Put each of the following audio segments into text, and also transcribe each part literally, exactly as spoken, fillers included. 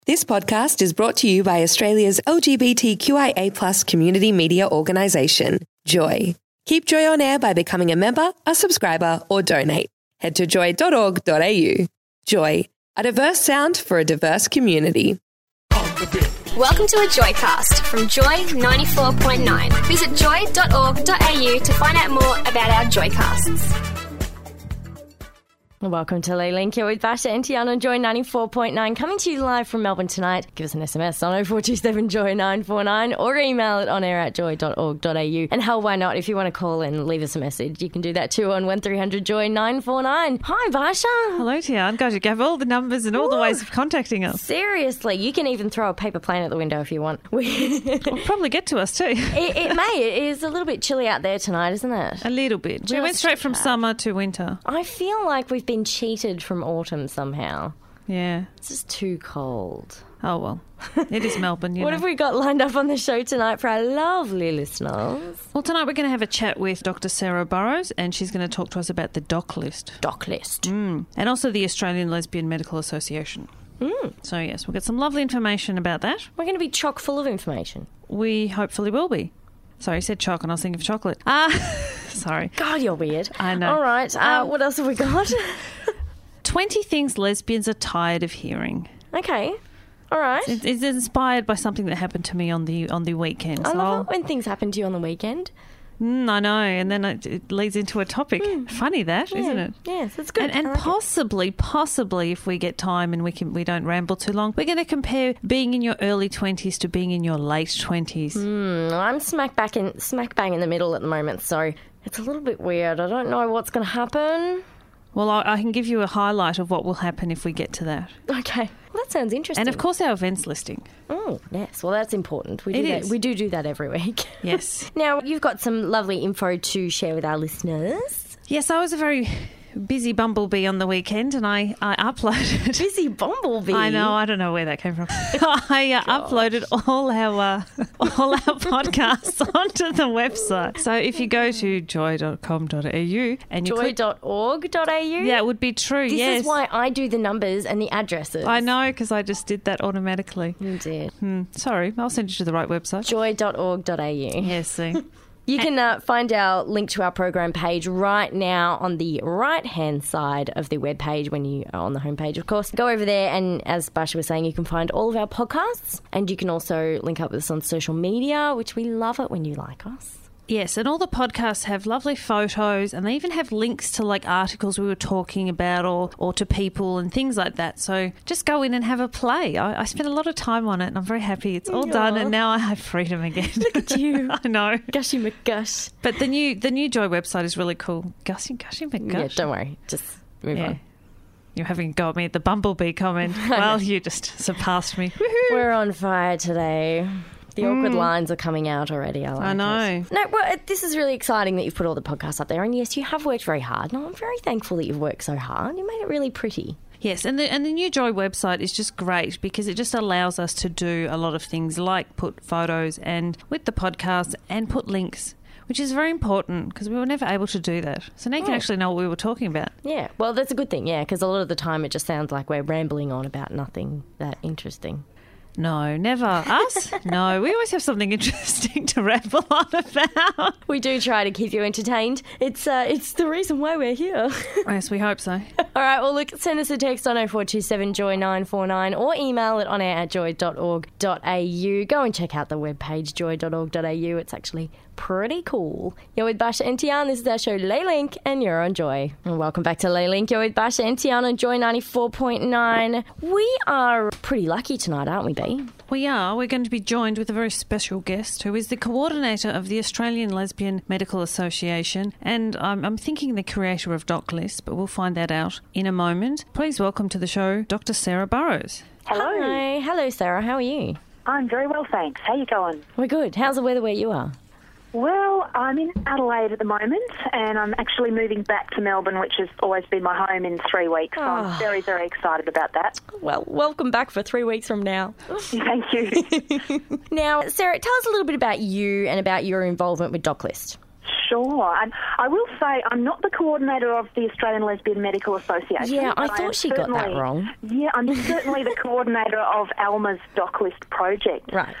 This podcast is brought to you by Australia's L G B T Q I A plus community media organisation, Joy. Keep Joy on air by becoming a member, a subscriber, or donate. Head to joy dot org dot a u. Joy, a diverse sound for a diverse community. Welcome to a Joycast from Joy ninety-four point nine. Visit joy dot org dot a u to find out more about our Joycasts. Welcome to Lee Link. You're with Basha and Tiana on Joy ninety-four point nine, coming to you live from Melbourne tonight. Give us an S M S on oh four two seven joy nine four nine or email it on air at joy dot org dot a u. And hell, why not? If you want to call and leave us a message, you can do that too on one three hundred joy nine four nine. Hi, Basha. Hello, Tiana. God, you gave all the numbers and all Ooh. the ways of contacting us. Seriously, you can even throw a paper plane at the window if you want. It'll probably get to us too. It, it may. It is a little bit chilly out there tonight, isn't it? A little bit. Just we went straight from that. summer to winter. I feel like we've been cheated from autumn somehow. Yeah. It's just too cold. Oh, well. It is Melbourne, you What know. have we got lined up on the show tonight for our lovely listeners? Well, tonight we're going to have a chat with Doctor Sarah Burrows, and she's going to talk to us about the doc list. Doc list. Mm. And also the Australian Lesbian Medical Association. Mm. So, yes, we'll get some lovely information about that. We're going to be chock full of information. We hopefully will be. Sorry, you said choc and I was thinking of chocolate. Ah, sorry. God, you're weird. I know. All right. Uh, Um, what else have we got? twenty things lesbians are tired of hearing. Okay. All right. It- It's inspired by something that happened to me on the on the weekend. I So love I'll- it when things happen to you on the weekend. Mm, I know, and then it, it leads into a topic. Funny that, isn't Yeah. it? Yes, it's good. And, and I like it. possibly, possibly, if we get time and we can, we don't ramble too long, we're going to compare being in your early twenties to being in your late twenties. Mm, I'm smack back in smack bang in the middle at the moment, so it's a little bit weird. I don't know what's going to happen. Well, I, I can give you a highlight of what will happen if we get to that, Okay. Well, that sounds interesting. and of course our events listing. Oh, yes. Well, that's important. We do It that. is. We do do that every week. Yes, Now, you've got some lovely info to share with our listeners. yes. I was a very busy bumblebee on the weekend, and I, I uploaded. Busy bumblebee. I know. I don't know where that came from. I uh, uploaded all our uh, all our podcasts onto the website. So if you go to joy dot com dot a u and you joy click, dot org dot a u. yeah, it would be true. This yes, is why I do the numbers and the addresses. I know, because I just did that automatically. You did. Hmm. Sorry, I'll send you to the right website. joy dot org dot a u. Yes, see. You can uh, find our link to our program page right now on the right-hand side of the webpage when you are on the homepage, of course. Go over there and, as Basha was saying, you can find all of our podcasts, and you can also link up with us on social media, which we love it when you like us. Yes, and all the podcasts have lovely photos, and they even have links to like articles we were talking about, or, or to people and things like that. So just go in and have a play. I, I spent a lot of time on it, and I'm very happy it's all done, Aw. and now I have freedom again. Look at you. I know. Gushy McGush. But the new the new Joy website is really cool. Gushy, gushy, my Yeah, gosh. don't worry. Just move Yeah. on. You're having a go at me at the bumblebee comment. Well, you just surpassed me. We're on fire today. The awkward lines are coming out already. I like I know. it. No, well, it- this is really exciting that you've put all the podcasts up there. And yes, you have worked very hard. And I'm very thankful that you've worked so hard. You made it really pretty. Yes, and the and the new Joy website is just great because it just allows us to do a lot of things like put photos and with the podcast and put links, which is very important because we were never able to do that. So now you can Oh. actually know what we were talking about. Yeah, well, that's a good thing, yeah, because a lot of the time it just sounds like we're rambling on about nothing that interesting. No, never. Us? No, we always have something interesting to ramble on about. We do try to keep you entertained. It's uh, it's the reason why we're here. Yes, we hope so. All right, well, look, send us a text on oh four two seven joy nine four nine or email it on air at joy dot org dot a u. Go and check out the webpage, joy dot org dot a u. It's actually pretty cool. You're with Basha and Tiana. This is our show, Ley Link, and you're on Joy. And welcome back to Ley Link. You're with Basha and Tiana on Joy ninety-four point nine. We are pretty lucky tonight, aren't we, B? We are. We're going to be joined with a very special guest who is the coordinator of the Australian Lesbian Medical Association, and I'm, I'm thinking the creator of Doc List, but we'll find that out in a moment. Please welcome to the show Doctor Sarah Burrows. Hello. Hi. Hello, Sarah. How are you? I'm very well, thanks. How you going? We're good. How's the weather where you are? Well, I'm in Adelaide at the moment, and I'm actually moving back to Melbourne, which has always been my home, in three weeks. So Oh. I'm very, very excited about that. Well, welcome back for three weeks from now. Thank you. Now, Sarah, tell us a little bit about you and about your involvement with Doc List. Sure. And I will say I'm not the coordinator of the Australian Lesbian Medical Association. Yeah, I but thought am she got that certainly- wrong. Yeah, I'm certainly the coordinator of Alma's DocList project. Right.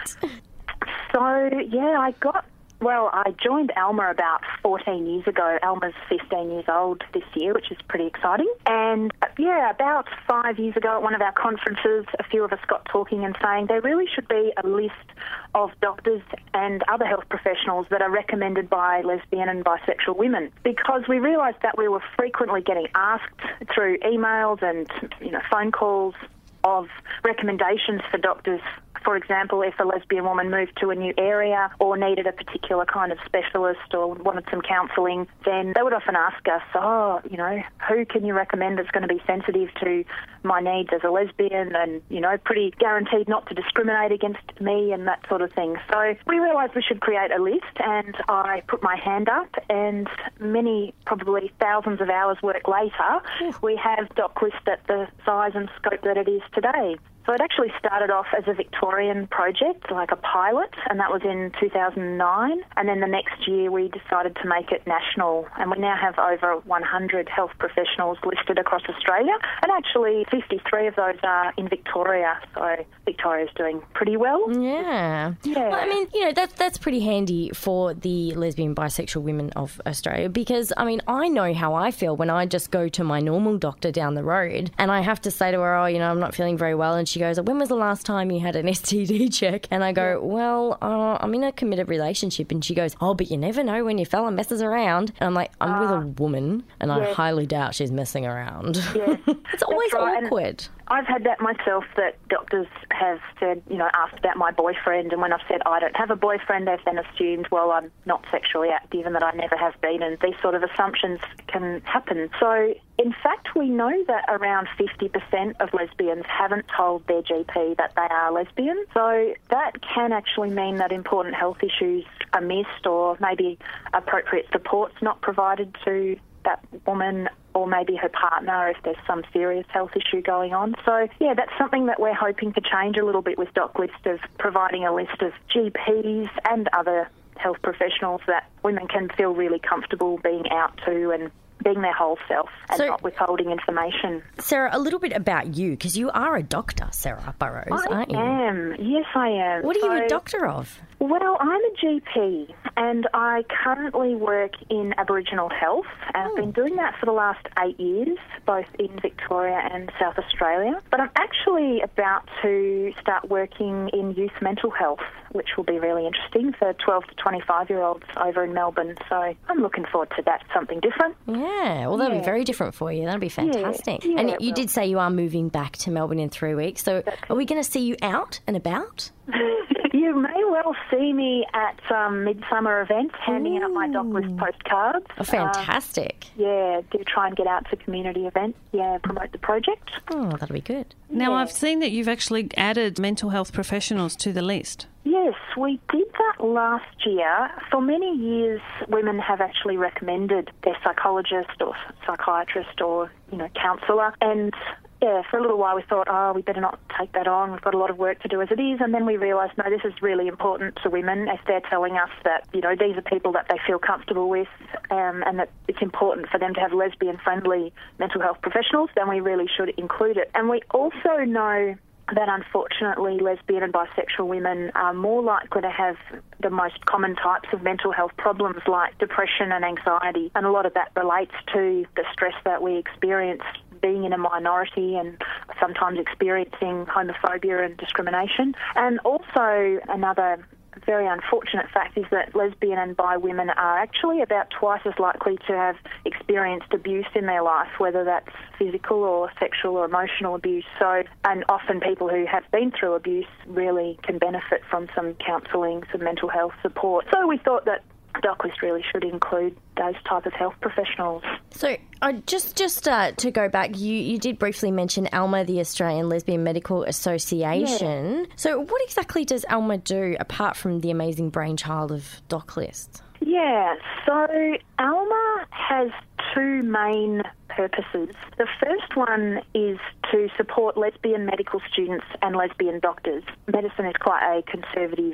So, yeah, I got... Well, I joined Alma about fourteen years ago. Alma's fifteen years old this year, which is pretty exciting. And, yeah, about five years ago at one of our conferences, a few of us got talking and saying there really should be a list of doctors and other health professionals that are recommended by lesbian and bisexual women, because we realised that we were frequently getting asked through emails and, you know, phone calls of recommendations for doctors. For example, if a lesbian woman moved to a new area or needed a particular kind of specialist or wanted some counselling, then they would often ask us, oh, you know, who can you recommend that's going to be sensitive to my needs as a lesbian and, you know, pretty guaranteed not to discriminate against me and that sort of thing. So we realised we should create a list, and I put my hand up, and many, probably thousands of hours work later, we have DocList at the size and scope that it is today. So it actually started off as a Victorian project, like a pilot, and that was in two thousand nine. And then the next year we decided to make it national, and we now have over one hundred health professionals listed across Australia, and actually fifty-three of those are in Victoria. So Victoria's doing pretty well. Yeah. Yeah. Well, I mean, you know, that's that's pretty handy for the lesbian, bisexual women of Australia, because, I mean, I know how I feel when I just go to my normal doctor down the road and I have to say to her, oh, you know, I'm not feeling very well, and she goes, when was the last time you had an S T D check? And I go, well, uh, I'm in a committed relationship. And she goes, oh, but you never know when your fella messes around. And I'm like, I'm Ah. with a woman, and I Yes. highly doubt she's messing around. Yes. It's always right. And awkward. I've had that myself, that doctors have said, you know, asked about my boyfriend, and when I've said I don't have a boyfriend, they've then assumed, well, I'm not sexually active and that I never have been, and these sort of assumptions can happen. So, in fact, we know that around fifty percent of lesbians haven't told their G P that they are lesbian. So that can actually mean that important health issues are missed, or maybe appropriate support's not provided to that woman or maybe her partner if there's some serious health issue going on. So, yeah, that's something that we're hoping to change a little bit with DocList, of providing a list of G Ps and other health professionals that women can feel really comfortable being out to and being their whole self and So- not withholding information. Sarah, a little bit about you, because you are a doctor, Sarah Burrows, I aren't you? am. Yes, I am. What are you a So- doctor of? Well, I'm a G P, and I currently work in Aboriginal health, and I've been doing that for the last eight years, both in Victoria and South Australia. But I'm actually about to start working in youth mental health, which will be really interesting for twelve to twenty-five-year-olds over in Melbourne. So I'm looking forward to that, something different. Yeah, well, that'll be Yeah. very different for you. That'll be fantastic. Yeah, and it you will. did say you are moving back to Melbourne in three weeks. So are we going to see you out and about? You may well see me at um, midsummer events handing out my DocList postcards. Oh, fantastic. Uh, yeah, do try and get out to community events, yeah, promote the project. Oh, that'll be good. Now, Yeah. I've seen that you've actually added mental health professionals to the list. Yes, we did that last year. For many years, women have actually recommended their psychologist or psychiatrist or, you know, counsellor. And, yeah, for a little while we thought, oh, we better not take that on. We've got a lot of work to do as it is. And then we realised, no, this is really important to women if they're telling us that, you know, these are people that they feel comfortable with um, and that it's important for them to have lesbian-friendly mental health professionals, then we really should include it. And we also know that unfortunately lesbian and bisexual women are more likely to have the most common types of mental health problems like depression and anxiety, and a lot of that relates to the stress that we experience being in a minority and sometimes experiencing homophobia and discrimination. And also another very unfortunate fact is that lesbian and bi women are actually about twice as likely to have experienced abuse in their life, whether that's physical or sexual or emotional abuse. So, and often people who have been through abuse really can benefit from some counselling, some mental health support. So we thought that DocList really should include those type of health professionals. So uh, just just uh, to go back, you, you did briefly mention ALMA, the Australian Lesbian Medical Association. Yeah. So what exactly does ALMA do apart from the amazing brainchild of DocList? Yeah, so ALMA has two main purposes. The first one is to support lesbian medical students and lesbian doctors. Medicine is quite a conservative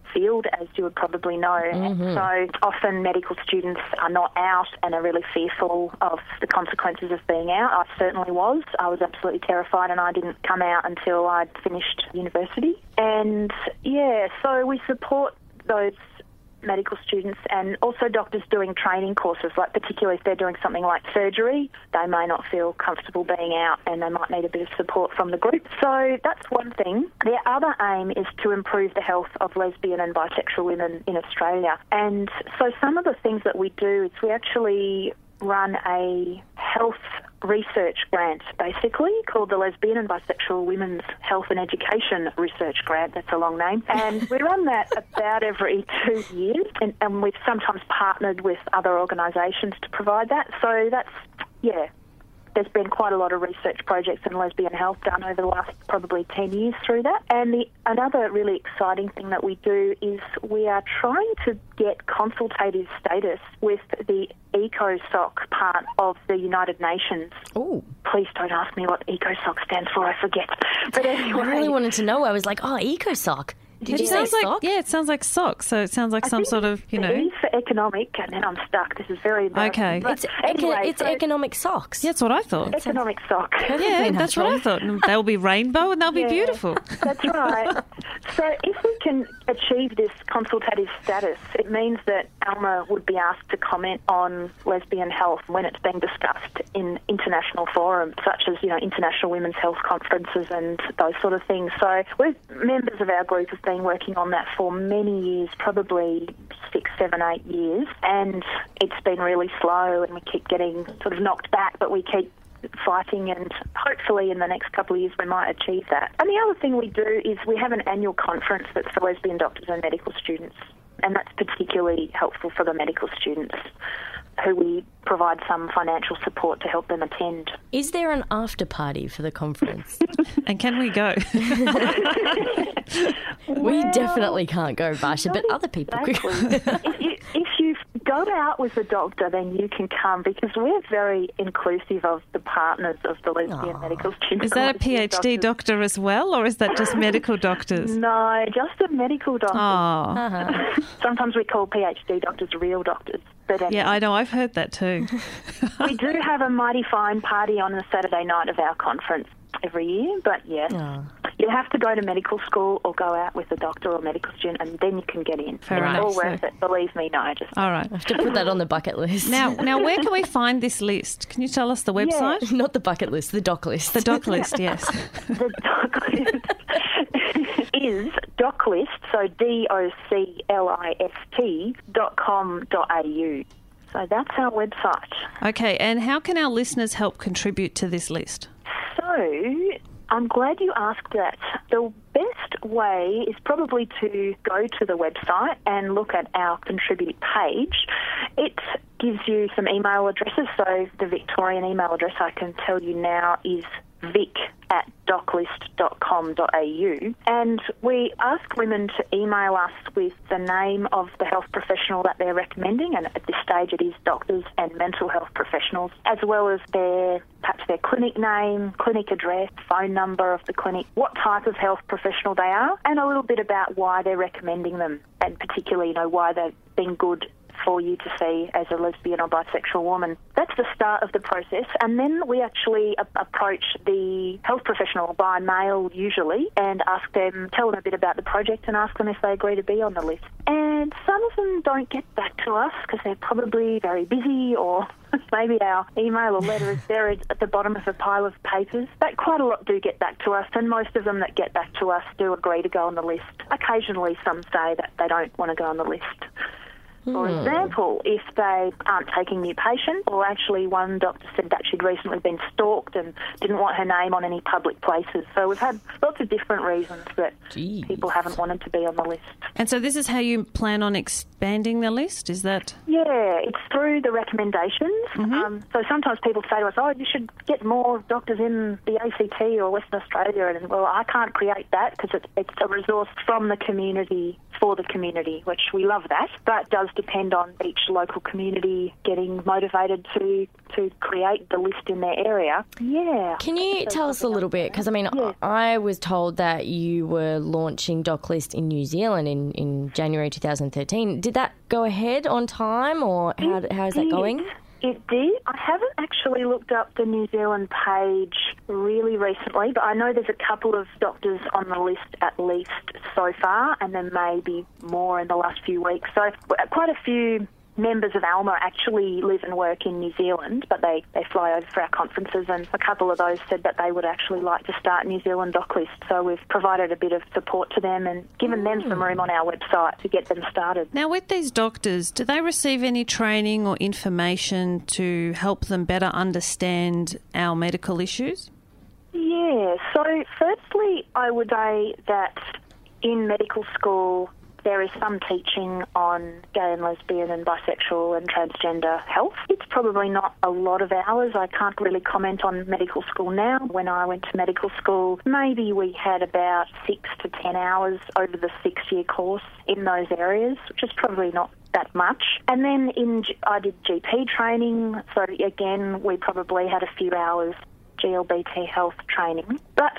field, as you would probably know. Mm-hmm. And so often medical students are not out and are really fearful of the consequences of being out. I certainly was. I was absolutely terrified, and I didn't come out until I'd finished university. And, yeah, so we support those medical students and also doctors doing training courses, like particularly if they're doing something like surgery, they may not feel comfortable being out and they might need a bit of support from the group. So that's one thing. The other aim is to improve the health of lesbian and bisexual women in Australia. And so some of the things that we do is we actually run a health research grant, basically, called the Lesbian and Bisexual Women's Health and Education Research Grant. That's a long name. And we run that about every two years, and, and we've sometimes partnered with other organisations to provide that. So that's, yeah, there's been quite a lot of research projects in lesbian health done over the last probably ten years through that. And the another really exciting thing that we do is we are trying to get consultative status with the ECOSOC part of the United Nations. Oh. Please don't ask me what ECOSOC stands for, I forget. But anyway, I really wanted to know. I was like, oh, ECOSOC. Did It you say sounds like, sock? yeah, it sounds like socks. So it sounds like I some think sort of, you the know. E for economic, and then I'm stuck. This is very embarrassing. Okay. But It's, anyway, eco- it's so economic socks. Yeah, that's what I thought. economic sock. Yeah, that's what I thought. And they'll be rainbow and they'll be Yeah, beautiful. That's right. So if we can achieve this consultative status, it means that Alma would be asked to comment on lesbian health when it's being discussed in international forums, such as, you know, international women's health conferences and those sort of things. So we members of our group have been working on that for many years, probably six, seven, eight years, and it's been really slow and we keep getting sort of knocked back, but we keep fighting, and hopefully in the next couple of years we might achieve that. And the other thing we do is we have an annual conference that's for lesbian doctors and medical students, and that's particularly helpful for the medical students, who we provide some financial support to help them attend. Is there an after party for the conference? And can we go? We definitely can't go, Barsha, but other people Exactly. could. if, you, if you go out with a doctor, then you can come, because we're very inclusive of the partners of the lesbian Aww. medical students. Is that a PhD doctor as well, or is that just medical doctors? No, just a medical doctor. Oh, Uh-huh. Sometimes we call PhD doctors real doctors. But anyway, yeah, I know. I've heard that too. we do have a mighty fine party on the Saturday night of our conference every year. But yeah, Oh. you have to go to medical school or go out with a doctor or medical student, and then you can get in. Fair it's enough. all worth So- it. Believe me, no, just All right. I have to put that on the bucket list. Now, now, where can we find this list? Can you tell us the website? Not the bucket list, the doc list. The doc list, yes. the doc list is doclist, so D O C L I S T dot com dot A U. So that's our website. Okay, and how can our listeners help contribute to this list? So I'm glad you asked that. The best way is probably to go to the website and look at our contribute page. It gives you some email addresses. So the Victorian email address I can tell you now is vic at doclist dot com dot A U, and we ask women to email us with the name of the health professional that they're recommending, and at this stage it is doctors and mental health professionals, as well as their perhaps their clinic name, clinic address, phone number of the clinic, what type of health professional they are, and a little bit about why they're recommending them, and particularly, you know, why they've been good for you to see as a lesbian or bisexual woman. That's the start of the process, and then we actually a- approach the health professional by mail usually and ask them, tell them a bit about the project and ask them if they agree to be on the list. And some of them don't get back to us because they're probably very busy, or maybe our email or letter is buried at the bottom of a pile of papers. But quite a lot do get back to us, and most of them that get back to us do agree to go on the list. Occasionally some say that they don't want to go on the list. For example, if they aren't taking new patients, or actually one doctor said that she'd recently been stalked and didn't want her name on any public places. So we've had lots of different reasons that Jeez. people haven't wanted to be on the list. And so this is how you plan on expanding the list, is that? Yeah, it's through the recommendations. Mm-hmm. Um, so sometimes people say to us, oh, you should get more doctors in the A C T or Western Australia. And, well, I can't create that because it's, it's a resource from the community for the community, which we love that, but does depend on each local community getting motivated to to create the list in their area. Yeah. Can you tell us a little bit? Because, I mean, yeah. I was told that you were launching DocList in New Zealand in, in January two thousand thirteen. Did that go ahead on time, or how, how is that going? It did. I haven't actually looked up the New Zealand page really recently, but I know there's a couple of doctors on the list at least so far, and there may be more in the last few weeks. So quite a few members of ALMA actually live and work in New Zealand, but they, they fly over for our conferences, and a couple of those said that they would actually like to start New Zealand DocList. So we've provided a bit of support to them and given them some room on our website to get them started. Now, with these doctors, do they receive any training or information to help them better understand our medical issues? Yeah, so firstly, I would say that in medical school, there is some teaching on gay and lesbian and bisexual and transgender health. It's probably not a lot of hours. I can't really comment on medical school now. When I went to medical school, maybe we had about six to ten hours over the six-year course in those areas, which is probably not that much. And then in I did G P training, so again, we probably had a few hours G L B T health training. But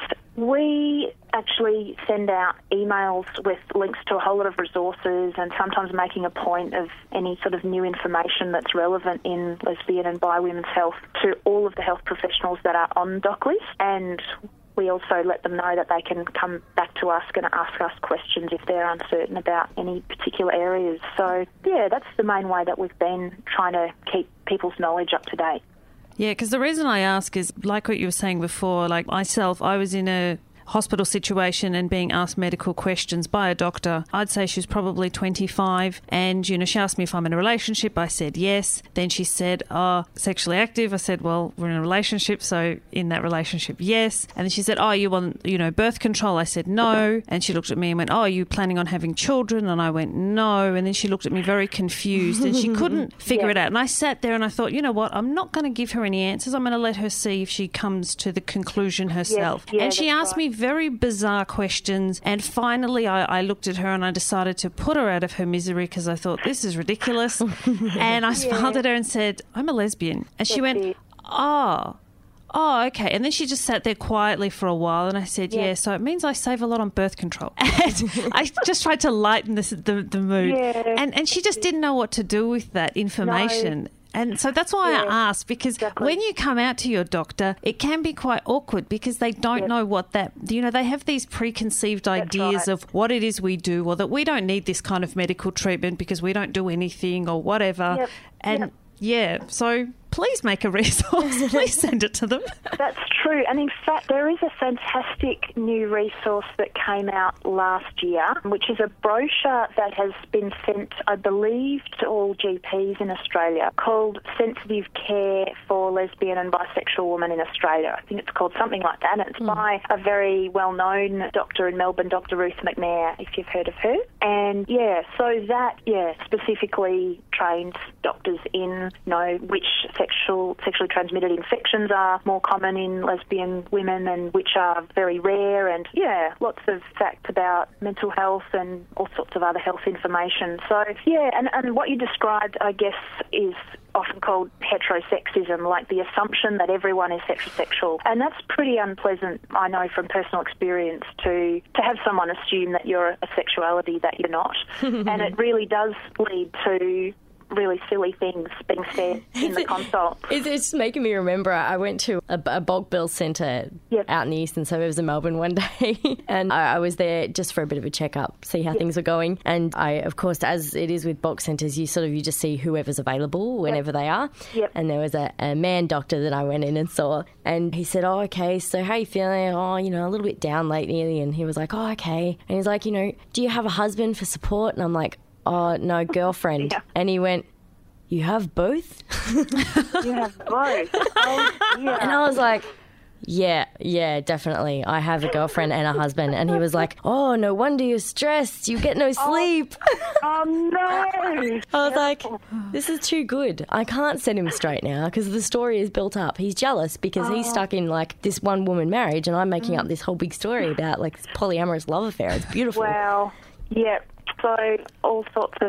we actually send out emails with links to a whole lot of resources, and sometimes making a point of any sort of new information that's relevant in lesbian and bi women's health to all of the health professionals that are on DocList. And we also let them know that they can come back to us and ask us questions if they're uncertain about any particular areas. So, yeah, that's the main way that we've been trying to keep people's knowledge up to date. Yeah, because the reason I ask is, like what you were saying before, like myself, I was in a hospital situation and being asked medical questions by a doctor. I'd say she was probably twenty-five, and, you know, she asked me if I'm in a relationship. I said yes. Then she said, oh, sexually active. I said, well, we're in a relationship, so in that relationship, yes. And then she said, oh, you want, you know, birth control? I said no. And she looked at me and went, oh, are you planning on having children? And I went, no. And then she looked at me very confused, and she couldn't figure yeah. it out. And I sat there and I thought, you know what, I'm not going to give her any answers. I'm going to let her see if she comes to the conclusion herself. Yes. Yeah, and she asked right. me very bizarre questions, and finally I, I looked at her and I decided to put her out of her misery, because I thought, this is ridiculous. And I smiled yeah. at her and said, I'm a lesbian. And she That's went, it. oh, oh, okay. And then she just sat there quietly for a while, and I said, yeah, yeah so it means I save a lot on birth control. And I just tried to lighten this, the, the mood. Yeah. And, and she just didn't know what to do with that information. No. And so that's why yeah, I asked, because exactly. when you come out to your doctor, it can be quite awkward, because they don't yep. know what that, you know, they have these preconceived that's ideas right. of what it is we do, or that we don't need this kind of medical treatment because we don't do anything or whatever. Yep. And yep. yeah, so please make a resource. Please send it to them. That's true. And in fact, there is a fantastic new resource that came out last year, which is a brochure that has been sent, I believe, to all G Ps in Australia, called Sensitive Care for Lesbian and Bisexual Women in Australia. I think it's called something like that. And it's mm. by a very well-known doctor in Melbourne, Doctor Ruth McNair, if you've heard of her. And, yeah, so that, yeah, specifically trains doctors in, you know, which sexual, sexually transmitted infections are more common in lesbian women and which are very rare, and, yeah, lots of facts about mental health and all sorts of other health information. So, yeah, and, and what you described, I guess, is often called heterosexism, like the assumption that everyone is heterosexual. And that's pretty unpleasant, I know from personal experience, to, to have someone assume that you're a sexuality that you're not. And it really does lead to really silly things being said in the consult. It's, it's making me remember, I went to a, a bulk bill centre yep. out in the eastern suburbs of Melbourne one day, and I, I was there just for a bit of a check-up, see how yep. things were going. And I, of course, as it is with bulk centres, you sort of, you just see whoever's available whenever yep. they are. Yep. And there was a, a man doctor that I went in and saw, and he said, oh, okay, so how are you feeling? Oh, you know, a little bit down lately. And he was like, oh, okay. And he's like, you know, do you have a husband for support? And I'm like, oh, no, girlfriend. Yeah. And he went, you have both? You have both. Oh, yeah. And I was like, yeah, yeah, definitely. I have a girlfriend and a husband. And he was like, oh, no wonder you're stressed. You get no sleep. Oh, oh no. I was like, this is too good. I can't set him straight now, because the story is built up. He's jealous because oh. he's stuck in, like, this one-woman marriage, and I'm making mm. up this whole big story about, like, this polyamorous love affair. It's beautiful. Wow. Yeah. So all sorts of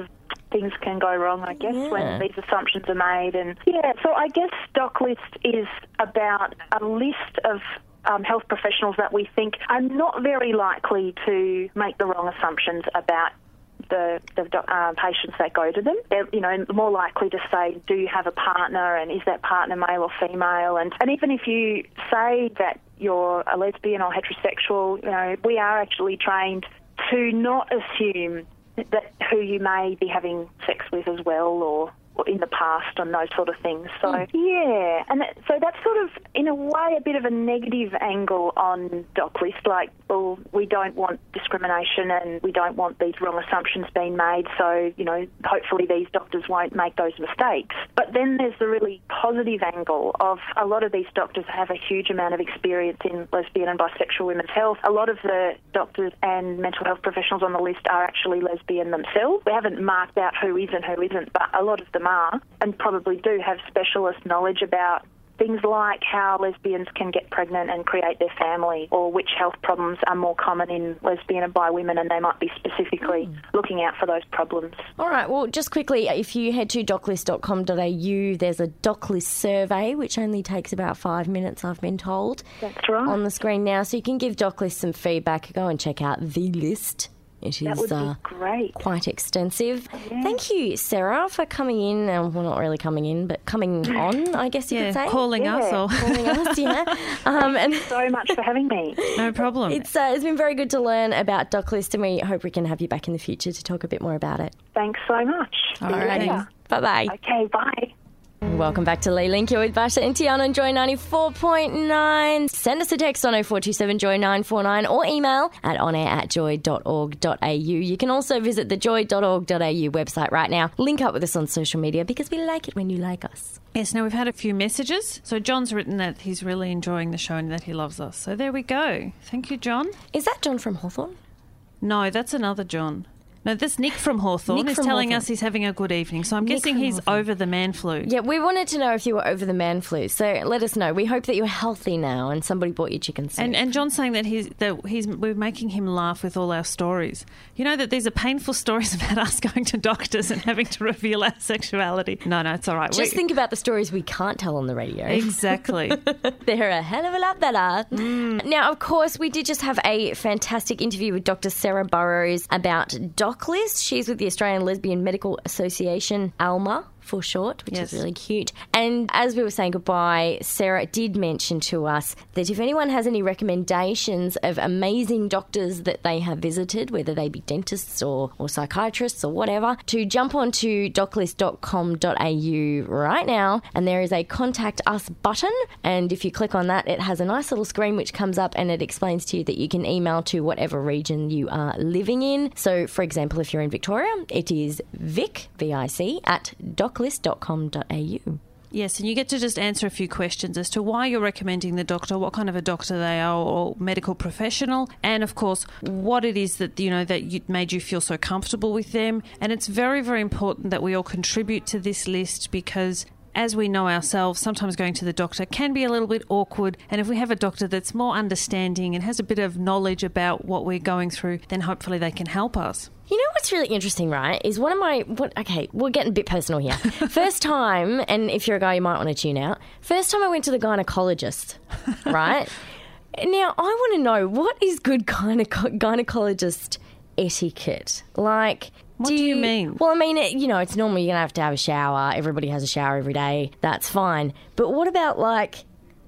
things can go wrong, I guess, Yeah. when these assumptions are made. And yeah, so I guess DocList is about a list of um, health professionals that we think are not very likely to make the wrong assumptions about the, the uh, patients that go to them. They're, you know, more likely to say, do you have a partner, and is that partner male or female? And, and even if you say that you're a lesbian or heterosexual, you know, we are actually trained to not assume that who you may be having sex with as well, or, or in the past, and those sort of things. So, mm. yeah, and that, so that's sort of, in a way, a bit of a negative angle on DocList, like, well, we don't want discrimination and we don't want these wrong assumptions being made, so, you know, hopefully these doctors won't make those mistakes. But then there's the really positive angle of a lot of these doctors have a huge amount of experience in lesbian and bisexual women's health. A lot of the doctors and mental health professionals on the list are actually lesbian themselves. We haven't marked out who is and who isn't, but a lot of them are, and probably do have specialist knowledge about things like how lesbians can get pregnant and create their family, or which health problems are more common in lesbian and bi women, and they might be specifically mm. looking out for those problems. All right, well, just quickly, if you head to doc list dot com dot a u, there's a DocList survey, which only takes about five minutes, I've been told. That's right. On the screen now, so you can give DocList some feedback. Go and check out the list. It is that would be uh, great. Quite extensive. Yeah. Thank you, Sarah, for coming in. Uh, well, not really coming in, but coming on, I guess you yeah, could say. calling Yeah. us. Or Calling us, yeah. Um, and So much for having me. no problem. it's, uh, it's been very good to learn about DocList, and we hope we can have you back in the future to talk a bit more about it. Thanks so much. All See you right. later. Bye-bye. Okay, bye. Welcome back to Lee Link. You're with Basha and Tiana on Joy ninety-four point nine. Send us a text on oh four two seven joy nine four nine or email at onair at joy dot org dot a u. You can also visit the joy dot org dot a u website right now. Link up with us on social media because we like it when you like us. Yes, now we've had a few messages. So John's written that he's really enjoying the show and that he loves us. So there we go. Thank you, John. Is that John from Hawthorne? No, that's another John. No, that's Nick from Hawthorne. Nick He's from telling Hawthorne. us he's having a good evening. So I'm Nick guessing from he's Hawthorne. over the man flu. Yeah, we wanted to know if you were over the man flu. So let us know. We hope that you're healthy now and somebody bought you chicken soup. And and John's saying that he's that he's we're making him laugh with all our stories. You know that these are painful stories about us going to doctors and having to reveal our sexuality. No, no, it's all right. Just We- think about the stories we can't tell on the radio. Exactly. They're a hell of a lot better. Mm. Now, of course, we did just have a fantastic interview with Doctor Sarah Burrows about DocList. She's with the Australian Lesbian Medical Association, ALMA for short, which Yes. is really cute. And as we were saying goodbye, Sarah did mention to us that if anyone has any recommendations of amazing doctors that they have visited, whether they be dentists or, or psychiatrists or whatever, to jump onto doc list dot com dot a u right now, and there is a contact us button, and if you click on that, it has a nice little screen which comes up and it explains to you that you can email to whatever region you are living in. So, for example, if you're in Victoria, it is vic, V I C, at doc list dot com dot a u. Yes, and you get to just answer a few questions as to why you're recommending the doctor, what kind of a doctor they are, or medical professional, and of course what it is that you know that you, made you feel so comfortable with them. And it's very, very important that we all contribute to this list because, as we know ourselves, sometimes going to the doctor can be a little bit awkward, and if we have a doctor that's more understanding and has a bit of knowledge about what we're going through, then hopefully they can help us. You know what's really interesting, right, is one of my... What, okay, we're getting a bit personal here. First time, and if you're a guy, you might want to tune out. First time I went to the gynecologist, right? Now, I want to know, what is good gyneco- gynecologist etiquette? Like... What do you mean? Well, I mean, it, you know, it's normally you're going to have to have a shower. Everybody has a shower every day. That's fine. But what about, like,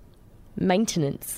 maintenance?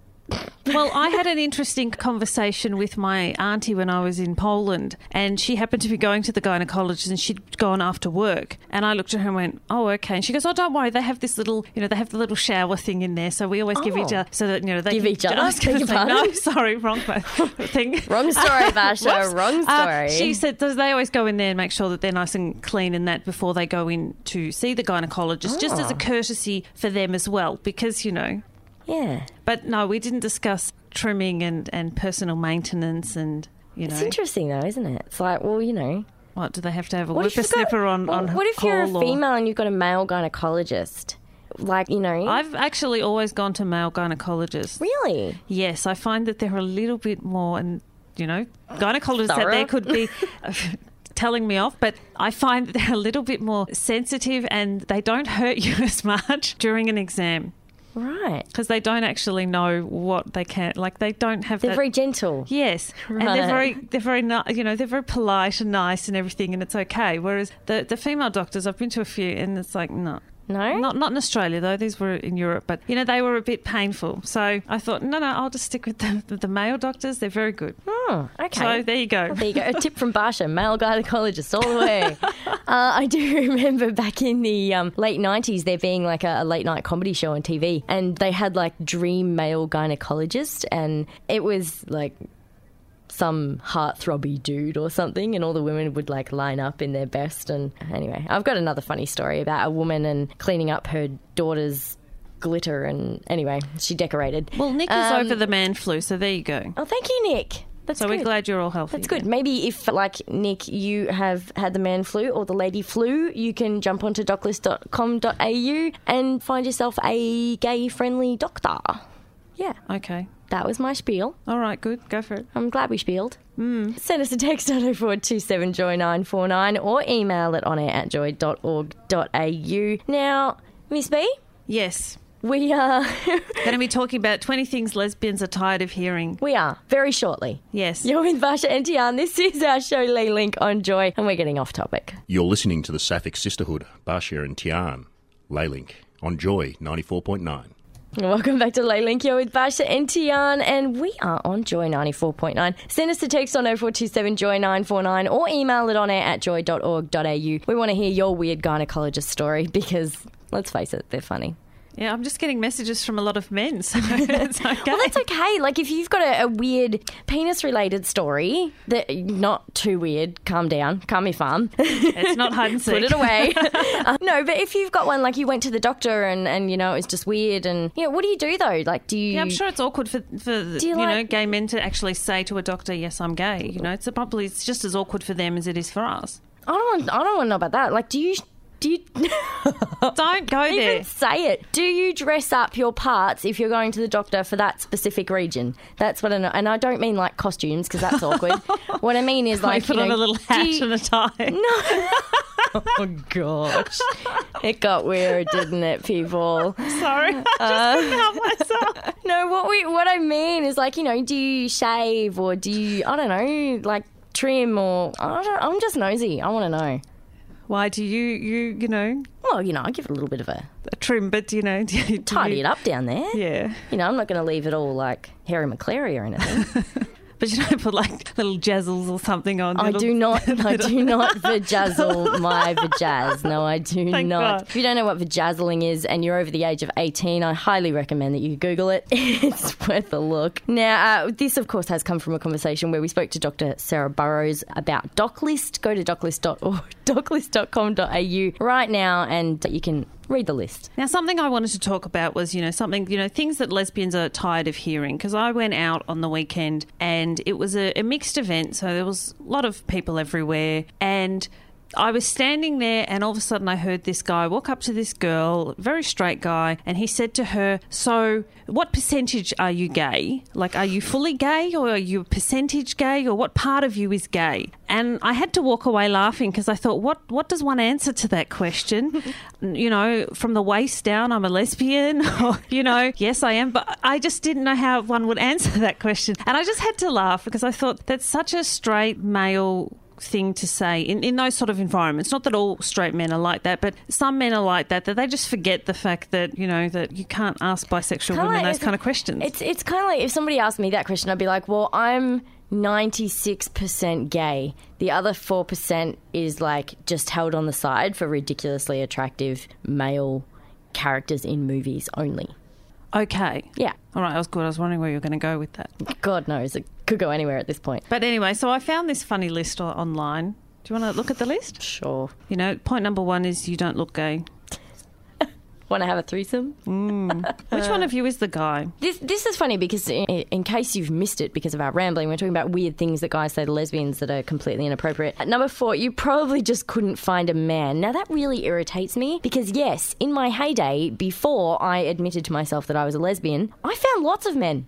Well, I had an interesting conversation with my auntie when I was in Poland, and she happened to be going to the gynecologist, and she'd gone after work. And I looked at her and went, "Oh, okay." And she goes, "Oh, don't worry. They have this little, you know, they have the little shower thing in there, so we always give Oh. each other so that you know they Give can, each other? I was Beg gonna your say, pardon? no, sorry, wrong thing. Wrong story, Basha. Whoops. Wrong Uh, story. she said does they always go in there and make sure that they're nice and clean and that before they go in to see the gynecologist, just as a Oh. courtesy for them as well, because you know. Yeah. But no, we didn't discuss trimming and, and personal maintenance and, you know. It's interesting, though, isn't it? It's like, well, you know... What, do they have to have a What if you've whippersnapper got- on, well, on What if you're a call or- female and you've got a male gynecologist? Like, you know... I've actually always gone to male gynecologists. Really? Yes, I find that they're a little bit more, and, you know, gynecologists out Thorough? there could be... telling me off, but I find that they're a little bit more sensitive and they don't hurt you as much during an exam. Right. Because they don't actually know what they can, like they don't have They're that. very gentle. Yes, Right. and they're very, they're very, ni- you know, they're very polite and nice and everything, and it's okay. Whereas the the female doctors, I've been to a few, and it's like no. No? Not not in Australia, though. These were in Europe. But, you know, they were a bit painful. So I thought, no, no, I'll just stick with the, the male doctors. They're very good. Oh, okay. So there you go. Well, there you go. A tip from Barsha, male gynecologist all the way. uh, I do remember back in the um, late nineties there being like a, a late night comedy show on T V, and they had like dream male gynecologist, and it was like some heartthrobby dude or something, and all the women would like line up in their best. And anyway, I've got another funny story about a woman and cleaning up her daughter's glitter, and anyway, she decorated. Well, Nick is Um, over the man flu, so there you go. Oh, thank you, Nick. That's So good. we're glad you're all healthy. That's good. Maybe if, like, Nick, you have had the man flu or the lady flu, you can jump onto doclist dot com dot a u and find yourself a gay-friendly doctor. Yeah, Okay. that was my spiel. All right, good. Go for it. I'm glad we spieled. Mm. Send us a text on oh four two seven joy nine four nine or email it on air at joy dot org dot a u. Now, Miss B, Yes. we are Going to be talking about twenty things lesbians are tired of hearing. we are very shortly. Yes. You're with Barsha and Tian. This is our show, Lee Link on Joy, and we're getting off topic. You're listening to the Sapphic Sisterhood, Barsha and Tian, Leylink, on Joy ninety-four point nine. Welcome back to Ley Link. You're with Barsha and Tian, and we are on Joy ninety-four point nine. Send us a text on oh four two seven joy nine four nine or email it on air at joy dot org dot a u. We want to hear your weird gynecologist story because, let's face it, they're funny. Yeah, I'm just getting messages from a lot of men, so it's okay. Well, that's okay. Like, if you've got a, a weird penis-related story, that not too weird, calm down, calm your farm. It's not hide and seek. Put it away. uh, no, but if you've got one, like you went to the doctor and, and you know, it's just weird and, you know, what do you do, though? Like, do you... Yeah, I'm sure it's awkward for, for Do you, you know, like- gay men to actually say to a doctor, yes, I'm gay. You know, it's a, probably it's just as awkward for them as it is for us. I don't want, I don't want to know about that. Like, do you... Do you... Don't go there. Even say it. Do you dress up your parts if you're going to the doctor for that specific region? That's what I know. And I don't mean like costumes because that's awkward. What I mean is like, Like put you on know, a little hat do you- and a tie. No. Oh gosh, it got weird, didn't it, people? Sorry, I just couldn't help myself. No, what we what I mean is like, you know, do you shave or do you, I don't know, like trim or I don't. I'm just nosy. I want to know. Why do you, you, you know, Well, you know, I give it a little bit of a a trim, but, you know... Do you, do tidy you, it up down there. Yeah. You know, I'm not going to leave it all like Harry McClary or anything. But you don't put, like, little jazzles or something on. I little- do not. I do not vajazzle my vajazz. No, I do Thank not. God. If you don't know what vajazzling is and you're over the age of eighteen, I highly recommend that you Google it. It's worth a look. Now, uh, this, of course, has come from a conversation where we spoke to Doctor Sarah Burrows about DocList. Go to doclist dot org, doclist dot com dot a u right now and you can read the list. Now, something I wanted to talk about was, you know, something, you know, things that lesbians are tired of hearing. Because I went out on the weekend and it was a, a mixed event. So there was a lot of people everywhere. And I was standing there and all of a sudden I heard this guy walk up to this girl, very straight guy, and he said to her, so what percentage are you gay? Like, are you fully gay or are you a percentage gay or what part of you is gay? And I had to walk away laughing because I thought, what, what does one answer to that question? You know, from the waist down, I'm a lesbian, or, you know, yes, I am. But I just didn't know how one would answer that question. And I just had to laugh because I thought that's such a straight male thing to say in, in those sort of environments. Not that all straight men are like that, but some men are like that, that they just forget the fact that, you know, that you can't ask bisexual Kinda women like- those kind of questions. It's it's kind of like if somebody asked me that question, I'd be like, well, I'm ninety-six percent gay. The other four percent is like just held on the side for ridiculously attractive male characters in movies only. Okay. Yeah. All right, that was good. I was wondering where you were going to go with that. God knows, it could go anywhere at this point. But anyway, so I found this funny list o- online. Do you want to look at the list? Sure. You know, point number one is you don't look gay. Want to have a threesome? Which one of you is the guy? This this is funny because in, in case you've missed it because of our rambling, we're talking about weird things that guys say to lesbians that are completely inappropriate. At number four, you probably just couldn't find a man. Now that really irritates me because yes, in my heyday, before I admitted to myself that I was a lesbian, I found lots of men.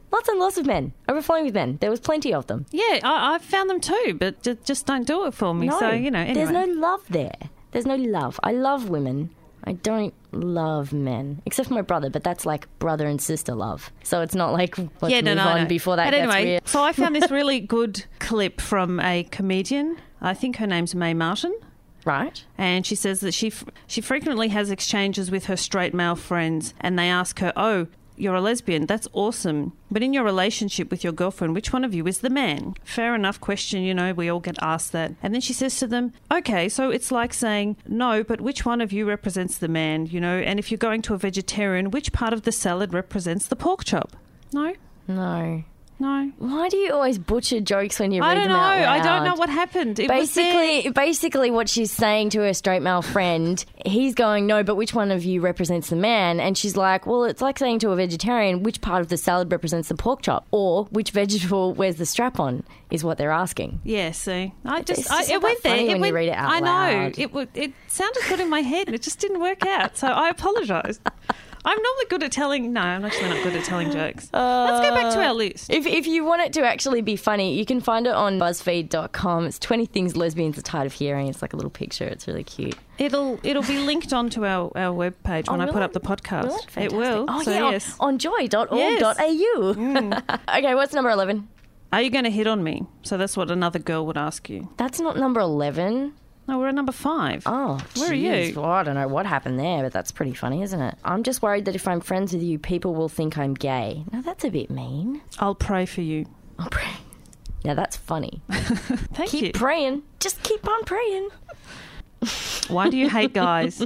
Lots and lots of men. Overflowing with men. There was plenty of them. Yeah, I, I've found them too, but ju- just don't do it for me. No, So, you know, anyway. there's no love there. There's no love. I love women. I don't love men, except for my brother, but that's like brother and sister love. So it's not like let's yeah, no, move no, on no. before that but gets anyway, weird. So I found this really good clip from a comedian. I think her name's Mae Martin. Right. And she says that she f- she frequently has exchanges with her straight male friends, and they ask her, "Oh, you're a lesbian. That's awesome. But in your relationship with your girlfriend, which one of you is the man?" Fair enough question, you know, we all get asked that. And then she says to them, "Okay, so it's like saying, no, but which one of you represents the man, you know? And if you're going to a vegetarian, which part of the salad represents the pork chop?" No? No. No. Why do you always butcher jokes when you I read don't them know. out I don't loud? know what happened. It was there. Basically, basically, what she's saying to her straight male friend, he's going, "No, but which one of you represents the man?" And she's like, "Well, it's like saying to a vegetarian, which part of the salad represents the pork chop, or which vegetable wears the strap on?" Is what they're asking. Yeah, see, I just, It's I, just it not went that there. funny It when went, you read it out I know loud. it. would- It sounded good in my head, and it just didn't work out. So I apologise. I'm normally good at telling. No, I'm actually not good at telling jokes. Let's go back to our list. If if you want it to actually be funny, you can find it on BuzzFeed dot com. It's twenty things lesbians are tired of hearing. It's like a little picture. It's really cute. It'll it'll be linked onto our, our webpage when Oh, I put really? up the podcast. Really? It Fantastic. will. Oh, so yeah, yes. on, on joy dot org dot a u. Mm. Okay, what's number eleven? Are you going to hit on me? So that's what another girl would ask you. That's not number eleven. No, we're at number five. Oh, Where are geez. you? Well, I don't know what happened there, but that's pretty funny, isn't it? I'm just worried that if I'm friends with you, people will think I'm gay. Now, that's a bit mean. I'll pray for you. I'll pray. Now, that's funny. Thank Keep you. praying. Just keep on praying. Why do you hate guys?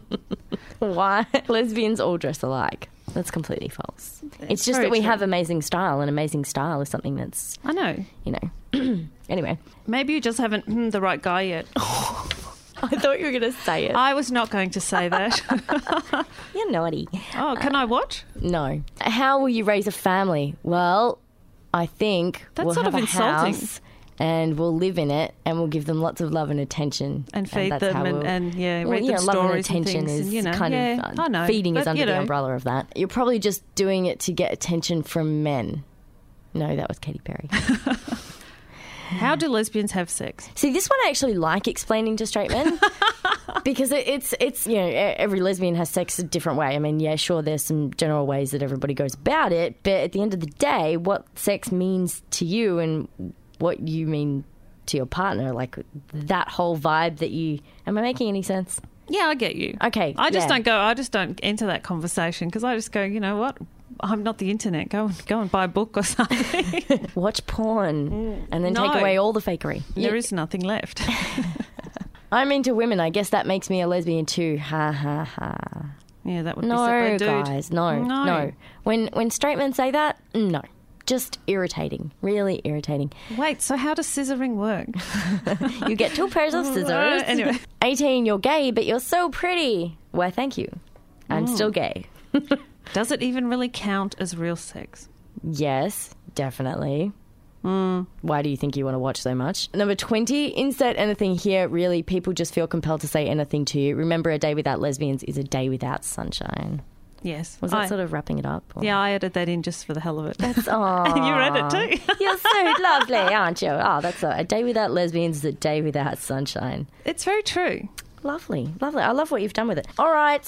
Why? Lesbians all dress alike. That's completely false. It's just very that we true. have amazing style, and amazing style is something that's, I know. you know. Anyway. Maybe you just haven't hmm, the right guy yet. I thought you were going to say it. I was not going to say that. You're naughty. Oh, can I watch? No. How will you raise a family? Well, I think That's we'll sort have of a insulting. house and we'll live in it and we'll give them lots of love and attention. And feed that's them how and, we'll- and yeah, Well, read yeah, them love and stories and attention things. is and, you know, kind yeah, of I uh, know. feeding is But, under you the know, umbrella of that. You're probably just doing it to get attention from men. No, that was Katy Perry. How do lesbians have sex? See, this one I actually like explaining to straight men because it, it's it's you know e- every lesbian has sex a different way. I mean, yeah, sure, there's some general ways that everybody goes about it, but at the end of the day, what sex means to you and what you mean to your partner, like that whole vibe that you. Am I making any sense? Yeah, I get you. Okay, I just yeah. don't go. I just don't enter that conversation because I just go. You know what? I'm not the internet. Go go and buy a book or something. Watch porn and then no. take away all the fakery. There You- is nothing left. I'm into women. I guess that makes me a lesbian too. Ha ha ha. Yeah, that would be No, so dude. guys, no, No. no, When when straight men say that, no, just irritating, really irritating. Wait, so how does scissoring work? You get two pairs of scissors. Uh, anyway. eighteen, you're gay, but you're so pretty. Why, thank you. I'm Mm. still gay. Does it even really count as real sex? Yes, definitely. Mm. Why do you think you want to watch so much? Number twenty, insert anything here. Really, people just feel compelled to say anything to you. Remember, a day without lesbians is a day without sunshine. Yes. Was that I- sort of wrapping it up? or- Yeah, I added that in just for the hell of it. That's, aw. And you read it too. You're so lovely, aren't you? Oh, that's a, a day without lesbians is a day without sunshine. It's very true. Lovely, lovely. I love what you've done with it. All right.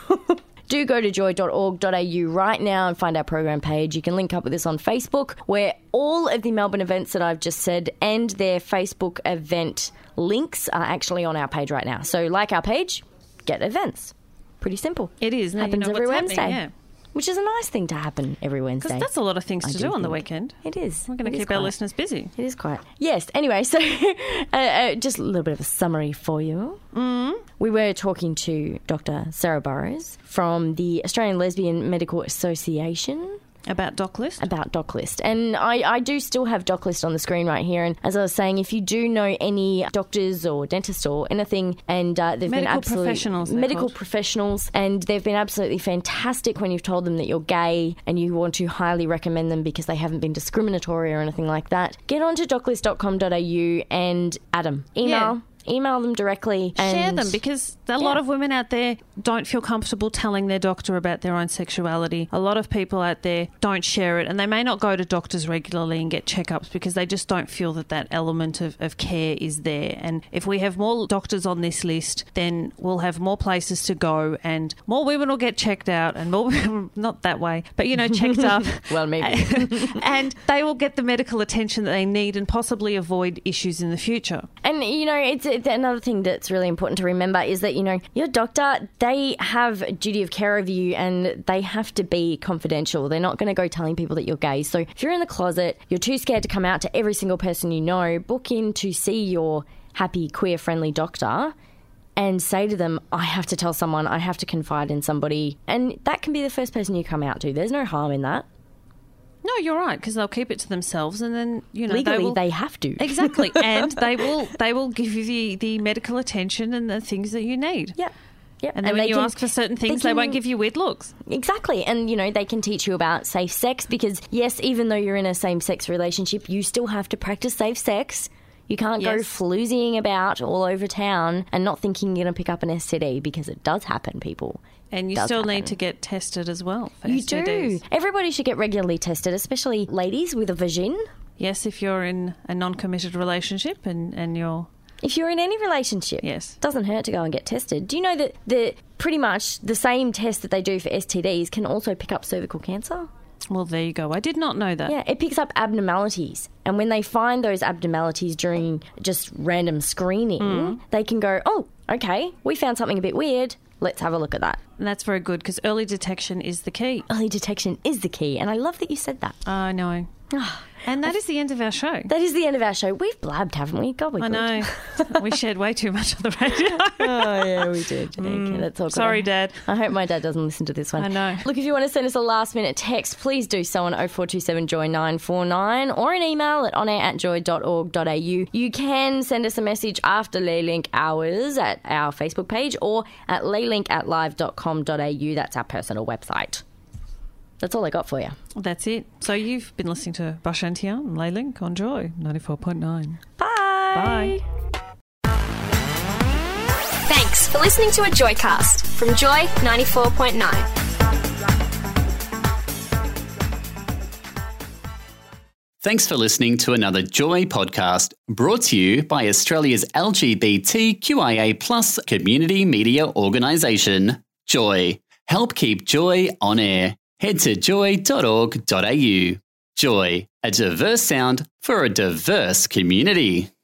Do go to joy dot org dot a u right now and find our program page. You can link up with us on Facebook, where all of the Melbourne events that I've just said and their Facebook event links are actually on our page right now. So like our page, get events. Pretty simple. It is. Now you Happens know every what's Wednesday. happening, yeah. Which is a nice thing to happen every Wednesday. Because that's a lot of things I to do do on the think. weekend. It is. We're going It to is keep our quite. listeners busy. It is quite. Yes. Anyway, so uh, uh, just a little bit of a summary for you. Mm. We were talking to Doctor Sarah Burrows from the Australian Lesbian Medical Association About DocList? about DocList. And I, I do still have DocList on the screen right here. And as I was saying, if you do know any doctors or dentists or anything, and uh, they've Medical been absolutely professionals, they're medical called. professionals, and they've been absolutely fantastic when you've told them that you're gay and you want to highly recommend them because they haven't been discriminatory or anything like that. Get on to doclist dot com dot a u and add them. Email. Yeah. email them directly. And share them, because a yeah. lot of women out there don't feel comfortable telling their doctor about their own sexuality. A lot of people out there don't share it, and they may not go to doctors regularly and get checkups because they just don't feel that that element of, of care is there. And if we have more doctors on this list, then we'll have more places to go and more women will get checked out and more women, not that way, but, you know, checked up. Well, maybe. And they will get the medical attention that they need and possibly avoid issues in the future. And, you know, it's, it's another thing that's really important to remember is that, you know, your doctor, they have a duty of care over you and they have to be confidential. They're not going to go telling people that you're gay. So if you're in the closet, you're too scared to come out to every single person you know, book in to see your happy, queer-friendly doctor and say to them, I have to tell someone, I have to confide in somebody. And that can be the first person you come out to. There's no harm in that. No, you're right, because they'll keep it to themselves, and then, you know, legally they, will, they have to. Exactly, and they will they will give you the, the medical attention and the things that you need. Yeah. Yep. And then and when you can, ask for certain things, they, they can, won't give you weird looks. Exactly. And, you know, they can teach you about safe sex because, yes, even though you're in a same-sex relationship, you still have to practice safe sex. You can't Yes. go floozying about all over town and not thinking you're going to pick up an S T D because it does happen, people. And you Does still happen. need to get tested as well for You S T Ds. do. Everybody should get regularly tested, especially ladies with a vagin. Yes, if you're in a non-committed relationship and, and you're... If you're in any relationship, Yes. it doesn't hurt to go and get tested. Do you know that the pretty much the same test that they do for S T Ds can also pick up cervical cancer? Well, there you go. I did not know that. Yeah, it picks up abnormalities. And when they find those abnormalities during just random screening, Mm. they can go, oh, okay, we found something a bit weird. Let's have a look at that. And that's very good because early detection is the key. Early detection is the key. And I love that you said that. I know. And that is the end of our show. That is the end of our show. We've blabbed, haven't we? God, we I good. know. We shared way too much on the radio. Oh, yeah, we did. Okay, that's all good. Sorry, Dad. I hope my dad doesn't listen to this one. I know. Look, if you want to send us a last-minute text, please do so on oh four two seven joy nine four nine or an email at onair at joy dot org dot a u. You can send us a message after Laylink hours at our Facebook page or at laylink at live dot com dot a u. That's our personal website. That's all I got for you. That's it. So you've been listening to Bash and Tian and Laylink on Joy ninety-four point nine. Bye. Bye. Thanks for listening to a Joycast from Joy ninety-four point nine. Thanks for listening to another Joy podcast brought to you by Australia's L G B T Q I A plus community media organisation, Joy. Help keep Joy on air. Head to joy dot org dot a u. Joy, a diverse sound for a diverse community.